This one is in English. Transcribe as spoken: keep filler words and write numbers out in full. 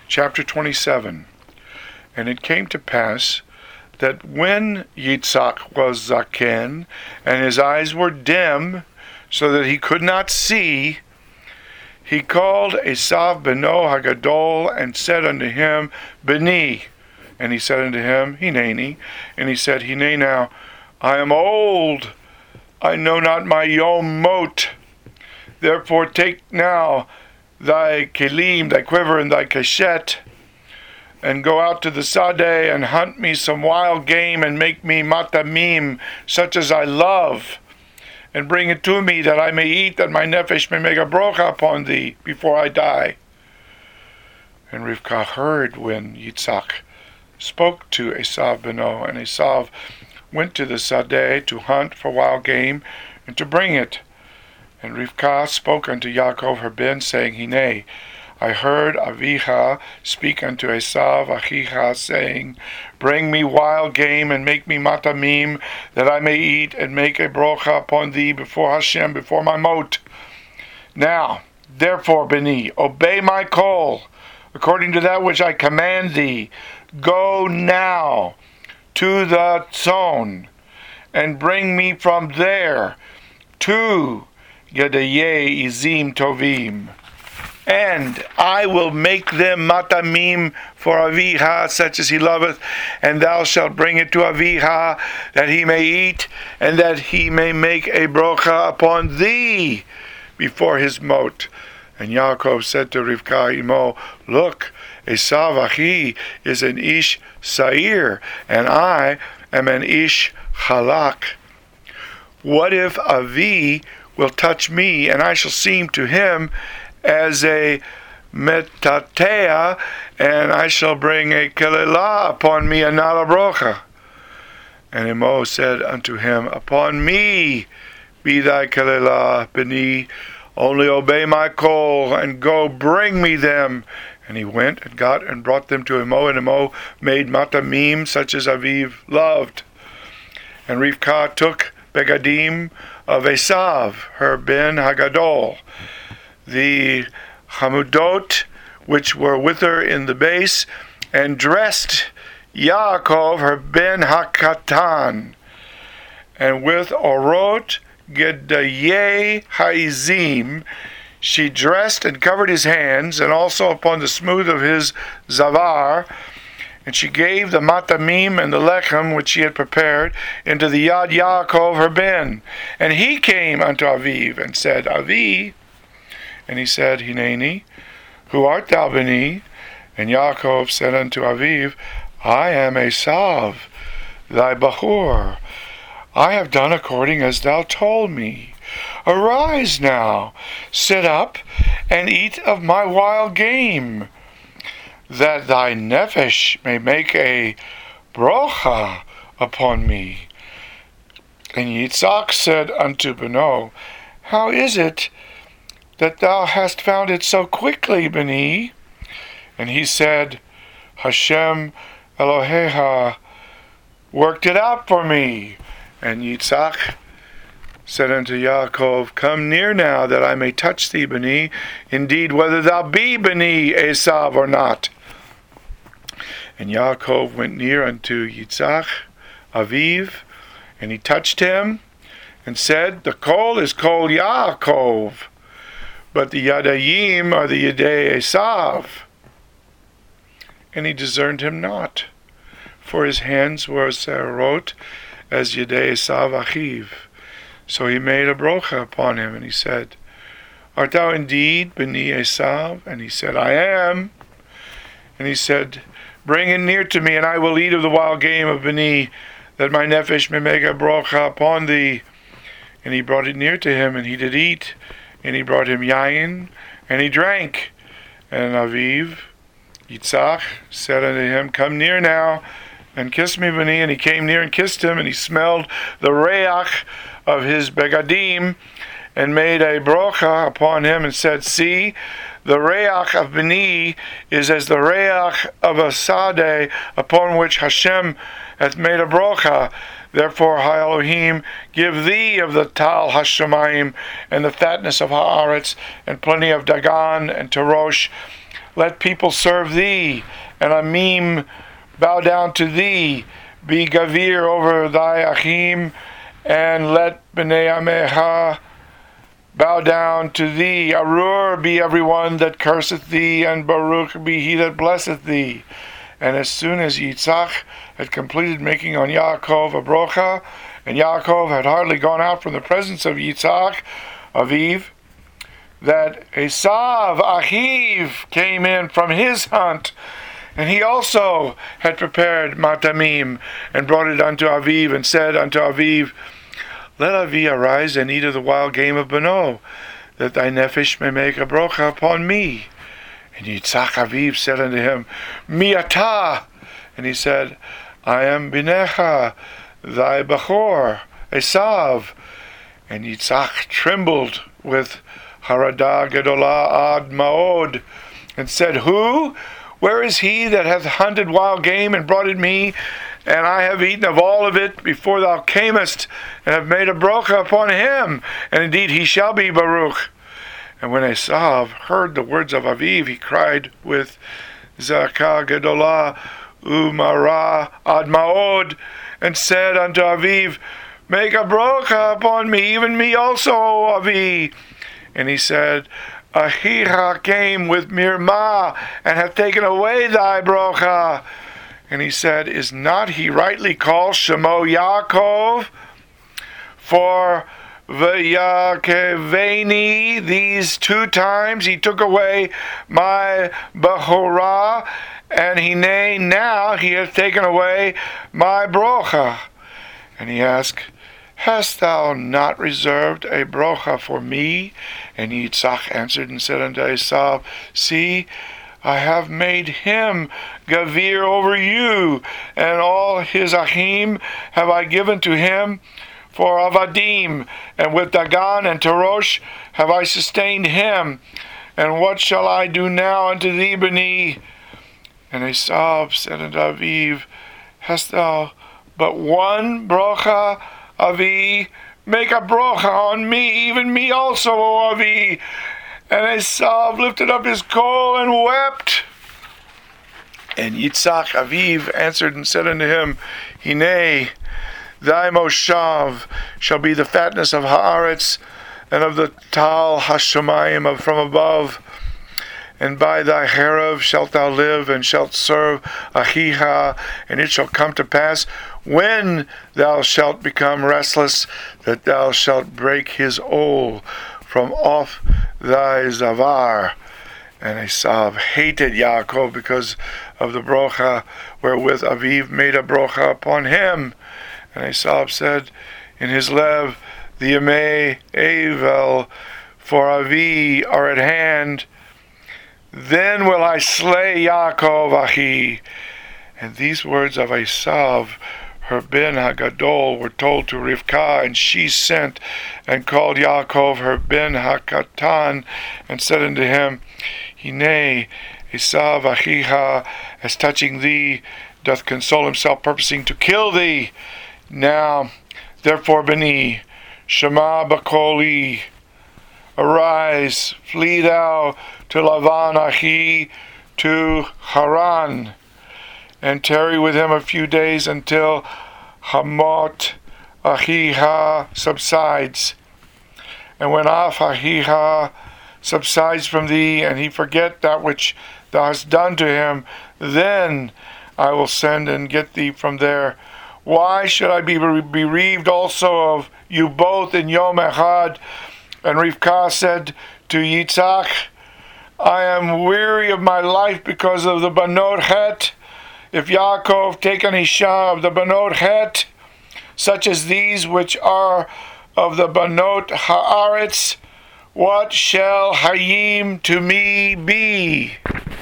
chapter twenty-seven. And it came to pass that when Yitzhak was zaken, and his eyes were dim, so that he could not see, he called Esav beno Hagadol, and said unto him, Beni. And he said unto him, Hineni. And he said, Hine now, I am old, I know not my yom mot. Therefore take now thy kelim, thy quiver, and thy kashet, and go out to the sadeh, and hunt me some wild game, and make me matamim, such as I love, and bring it to me, that I may eat, that my nefesh may make a brocha upon thee before I die. And Rivkah heard when Yitzhak spoke to Esav beno, and Esav went to the sadeh to hunt for wild game, and to bring it. And Rivkah spoke unto Yaakov her ben, saying, Hine, I heard Aviha speak unto Esav Achiha, saying, Bring me wild game, and make me matamim, that I may eat, and make a brocha upon thee before Hashem, before my mot. Now, therefore, Beni, obey my call, according to that which I command thee. Go now to the tzon, and bring me from there two Gedayeh Izim Tovim, and I will make them matamim for Aviha, such as he loveth, and thou shalt bring it to Aviha, that he may eat, and that he may make a brocha upon thee before his mot. And Yaakov said to Rivkah Imo, Look, Esav Achi is an ish sa'ir, and I am an ish halak. What if Avi will touch me, and I shall seem to him as a metatea, and I shall bring a kelelah upon me, and not a brocha? And Imo said unto him, Upon me be thy kelelah, Beni, only obey my call, and go bring me them. And he went and got and brought them to Imo, and Imo made matamim, such as Aviv loved. And Rivkah took begadim of Esav, her ben Hagadol, the hamudot which were with her in the base, and dressed Yaakov, her ben Hakatan, and with orot Gedayeh Haizim she dressed and covered his hands, and also upon the smooth of his zavar. And she gave the matamim and the lechem which she had prepared into the yad Yaakov her ben. And he came unto Aviv and said, Avi. And he said, Hineni, who art thou, Beni? And Yaakov said unto Aviv, I am Esav, thy bachur. I have done according as thou told me. Arise now, sit up, and eat of my wild game, that thy nefesh may make a brocha upon me. And Yitzhak said unto Beno, How is it that thou hast found it so quickly, Beni? And he said, Hashem Eloheha worked it out for me. And Yitzhak said unto Yaakov, Come near now, that I may touch thee, Beni, indeed, whether thou be Beni Esav or not. And Yaakov went near unto Yitzhak, Aviv, and he touched him, and said, The kol is kol Yaakov, but the Yadayim are the Yadei Esav. And he discerned him not, for his hands were serot as Yadei Esav Achiv. So he made a brocha upon him, and he said, Art thou indeed Beni Esav? And he said, I am. And he said, Bring it near to me, and I will eat of the wild game of Beni, that my nefesh may make a brocha upon thee. And he brought it near to him, and he did eat. And he brought him yayin, and he drank. And Aviv, Yitzhak, said unto him, Come near now, and kiss me, Beni. And he came near and kissed him, and he smelled the reach of his begadim, and made a brocha upon him, and said, See, the reach of Beni is as the reach of a sadeh upon which Hashem hath made a brocha. Therefore, Ha Elohim, give thee of the tal hashamayim, and the fatness of haaretz, and plenty of dagan and terosh, let people serve thee, and Amim bow down to thee. Be Gavir over thy Achim, and let Bnei Amecha bow down to thee. Arur be everyone that curseth thee, and Baruch be he that blesseth thee. And as soon as Yitzchak had completed making on Yaakov a brocha, and Yaakov had hardly gone out from the presence of Yitzchak, Aviv, that Esav, Achiv, came in from his hunt, and he also had prepared matamim, and brought it unto Aviv, and said unto Aviv, Let Avi arise and eat of the wild game of Beno, that thy nephesh may make a brocha upon me. And Yitzchak Aviv said unto him, Mi atah? And he said, I am Binecha, thy Bachor, Esav. And Yitzchak trembled with Haradah Gedolah ad Maod, and said, Who? Where is he that hath hunted wild game and brought it me? And I have eaten of all of it before thou camest, and have made a brocha upon him. And indeed he shall be Baruch. And when Esav heard the words of Aviv, he cried with Zakah Gedolah Umara ad Maod, and said unto Aviv, Make a brocha upon me, even me also, O Avi. And he said, Ahicha came with Mirma, and hath taken away thy brocha. And he said, Is not he rightly called Shemo Yaakov? For V'yakeveni, these two times he took away my Bechorah, and he nay, now he hath taken away my brocha. And he asked, Hast thou not reserved a brocha for me? And Yitzchak answered and said unto Esav, See, I have made him Gavir over you, and all his Achim have I given to him for Avadim, and with Dagan and Terosh have I sustained him. And what shall I do now unto thee, Beni? And Esav said unto Aviv, Hast thou but one brocha, Avi? Make a brocha on me, even me also, O Avi. And Esav lifted up his coal and wept. And Yitzchak Aviv answered and said unto him, Hinei, thy moshav shall be the fatness of Haaretz, and of the tal hashamayim from above. And by thy herav shalt thou live, and shalt serve Achiha. And it shall come to pass, when thou shalt become restless, that thou shalt break his ol from off thy zavar. And Esav hated Yaakov because of the brocha wherewith Aviv made a brocha upon him. And Esav said in his lev, The Yemei Avel for Avi are at hand. Then will I slay Yaakov Achi. And these words of Esav, her ben Hagadol, were told to Rivkah, and she sent and called Yaakov her ben Hakatan, and said unto him, Hinei, Esav Achiha, as touching thee, doth console himself, purposing to kill thee. Now, therefore, Beni, Shema Bakoli, arise, flee thou to Lavan Achi, to Haran, and tarry with him a few days until Hamot Achiha subsides. And when Af Achiha subsides from thee, and he forget that which thou hast done to him, then I will send and get thee from there. Why should I be bereaved also of you both in Yom Echad? And Rivkah said to Yitzchak, I am weary of my life because of the Banot Het. If Yaakov take an Isha of the Banot Het, such as these which are of the Banot Haaretz, what shall Hayim to me be?